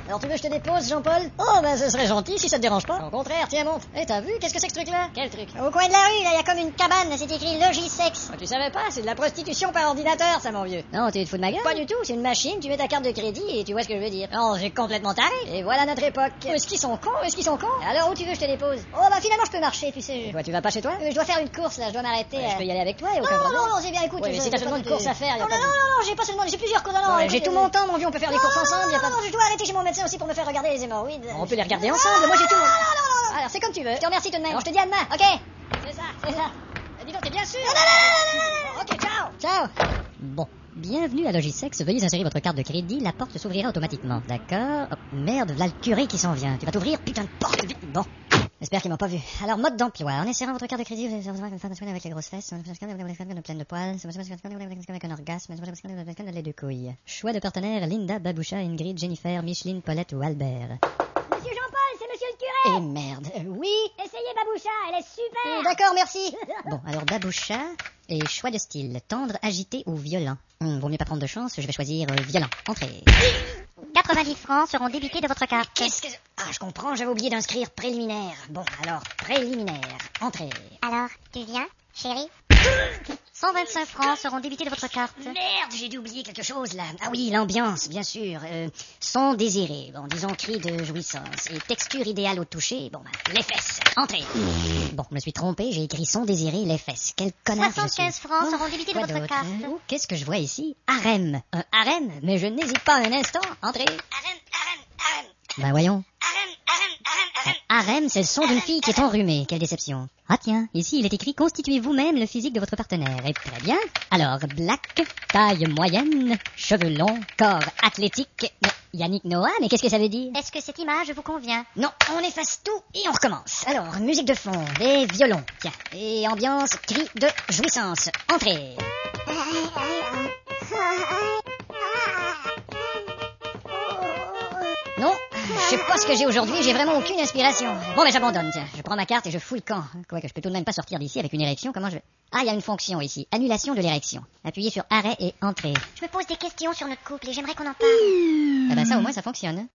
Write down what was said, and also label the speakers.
Speaker 1: Alors tu veux que je te dépose, Jean-Paul? Oh, ben ce serait gentil si ça te dérange pas. Au contraire, tiens, monte. Eh, t'as vu? Qu'est-ce que c'est que ce truc-là? Quel truc?
Speaker 2: Au coin de la rue, là, y a comme une cabane, c'est écrit Logisex.
Speaker 1: Oh, tu savais pas, c'est de la prostitution par ordinateur, ça, mon vieux. Non, tu te fous de ma gueule? Pas du tout, c'est une machine, tu mets ta carte de crédit et tu vois ce que je veux dire. Non, j'ai complètement taré. Et voilà notre époque. Est-ce qu'ils sont cons? Est-ce qu'ils sont cons? Alors où tu veux que je te dépose?
Speaker 2: Oh, bah finalement, je peux marcher, tu sais.
Speaker 1: Toi, tu vas pas chez toi?
Speaker 2: Je dois faire une course, là, je dois m'arrêter.
Speaker 1: Je peux y aller avec toi, et aucun
Speaker 2: Non,
Speaker 1: problème.
Speaker 2: non, c'est bien, écoute.
Speaker 1: Ouais, mais si t'as seulement une course à faire, y a
Speaker 2: Non,
Speaker 1: pas
Speaker 2: non,
Speaker 1: de...
Speaker 2: non, j'ai pas seulement, j'ai plusieurs courses. Non,
Speaker 1: Ouais, j'ai tout mon temps, mon vieux, on peut faire les courses ensemble, y a pas de...
Speaker 2: Non, je dois arrêter chez mon médecin aussi pour me faire regarder les hémorroïdes.
Speaker 1: On peut les regarder ensemble, moi j'ai tout mon...
Speaker 2: Non.
Speaker 1: Alors, c'est comme tu veux.
Speaker 2: Je te remercie tout de même.
Speaker 1: Alors, je te dis à demain.
Speaker 2: Ok.
Speaker 1: C'est ça. Dis donc, t'es bien sûr?
Speaker 2: Non.
Speaker 1: Ok, ciao. Bon. Bienvenue à Logisex, veuillez insérer votre carte de crédit, la porte s'ouvrira automatiquement. D'accord. Oh, merde, voilà le curé qui s'en vient. Tu vas t'ouvrir, putain de porte, vite. Bon. J'espère qu'ils m'ont pas vu. Alors, mode d'emploi. En insérant votre carte de crédit, vous allez avoir une fin de semaine avec les grosses fesses, pleine de poils, avec un orgasme, les deux couilles. Choix de partenaires, Linda, Baboucha, Ingrid, Jennifer, Micheline, Paulette ou Albert.
Speaker 2: Monsieur Jean-Paul, c'est monsieur le curé.
Speaker 1: Et merde. Oui.
Speaker 2: Essayez Baboucha, elle est super.
Speaker 1: D'accord, merci. Bon, alors Baboucha et choix de style, tendre, agité ou violent. Vaut mieux pas prendre de chance, je vais choisir violent. Entrée.
Speaker 2: 90 francs seront débités de votre carte.
Speaker 1: Qu'est-ce que... Ah, je comprends, j'avais oublié d'inscrire préliminaire. Bon, alors, préliminaire. Entrée.
Speaker 2: Alors, tu viens, chérie? 125 francs seront débités de votre carte.
Speaker 1: Merde, j'ai dû oublier quelque chose là. Ah oui, l'ambiance, bien sûr. Son désiré, bon, disons cri de jouissance. Et texture idéale au toucher, bon, les fesses. Entrée. Bon, je me suis trompé, j'ai écrit son désiré, les fesses. Quel connard
Speaker 2: 75 francs seront débités de votre carte.
Speaker 1: Qu'est-ce que je vois ici? Harem. Un harem? Mais je n'hésite pas un instant. Entrée.
Speaker 2: Harem.
Speaker 1: Ben voyons. Harem, c'est le son d'une fille qui est enrhumée. Quelle déception. Ah tiens, ici il est écrit « Constituez vous-même le physique de votre partenaire ». Et très bien. Alors, black, taille moyenne, cheveux longs, corps athlétique. Mais Yannick Noah, mais qu'est-ce que ça veut dire?
Speaker 2: Est-ce que cette image vous convient?
Speaker 1: Non, on efface tout et on recommence. Alors, musique de fond, des violons. Tiens, et ambiance, cri de jouissance. Entrée. Non, je sais pas ce que j'ai aujourd'hui, j'ai vraiment aucune inspiration. Bon, mais j'abandonne, tiens. Je prends ma carte et je fous le camp. Quoique je peux tout de même pas sortir d'ici avec une érection, comment je vais... Ah, il y a une fonction ici, annulation de l'érection. Appuyez sur arrêt et entrée.
Speaker 2: Je me pose des questions sur notre couple et j'aimerais qu'on en parle.
Speaker 1: Ah ben ça au moins ça fonctionne.